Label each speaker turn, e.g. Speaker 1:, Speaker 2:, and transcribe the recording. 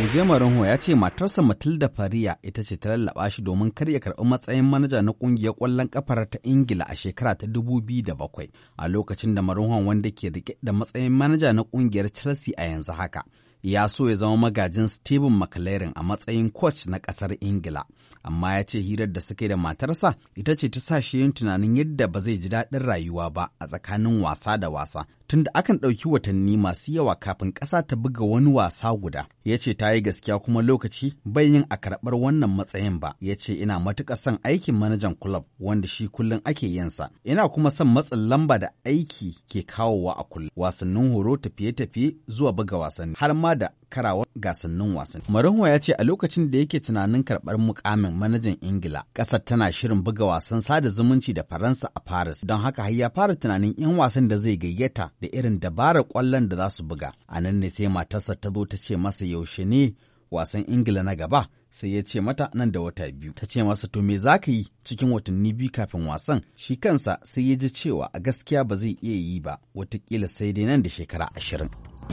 Speaker 1: Jose Mourinho ya ce matarsa Matilda Faria ita ce ta lallaɓa shi domin kar ya karɓi matsayin manaja na ƙungiyar ƙwallon ƙafar ta Ingila a shekara ta 2007 a lokacin da Mourinho wanda ke riƙe da matsayin manaja na ƙungiyar Chelsea a yanzu haka. Ya so ya zama magajin Steven McLaren a matsayin coach na ƙasar Ingila, amma ya ce hirar da suka yi da matarsa ita ce ta sa shi yin tunanin yadda ba zai ji daɗin rayuwa ba a tsakanin wasa da wasa, tunda akan ɗauki watanni masu yawa kafin ƙasa ta buga wani wasa guda. Ya ce ta yi gaskiya kuma lokaci bai yin a karɓar wannan matsayin ba. Ya ce ina matuƙar son aikin manajan kulob wanda shi kullum ake yinsa. Ina kuma son matsin lamba da aiki ke kawowa a kullum. Wasannin horo, tafiye-tafiye zuwa buga wasanni har ma da karawar gasannin wasanni. Mourinho ya ce a lokacin da yake tunanin karɓar mukamin manajan Ingila, ƙasar tana shirin buga wasan sada zumunci da Faransa a Paris, don haka har ya fara tunanin 'yan wasan da zai gayyata da irin dabarar ƙwallon da za su buga. A nan ne sai matarsa ta zo ta ce masa yaushe ne wasan Ingila na gaba, sai ya ce mata nan da wata 2. Ta ce masa to me za ka yi cikin watanni 2 kafin wasan? Shi kansa sai ya ji cewa a gaskiya ba zai iya yi ba, watakila sai dai nan da shekara 20.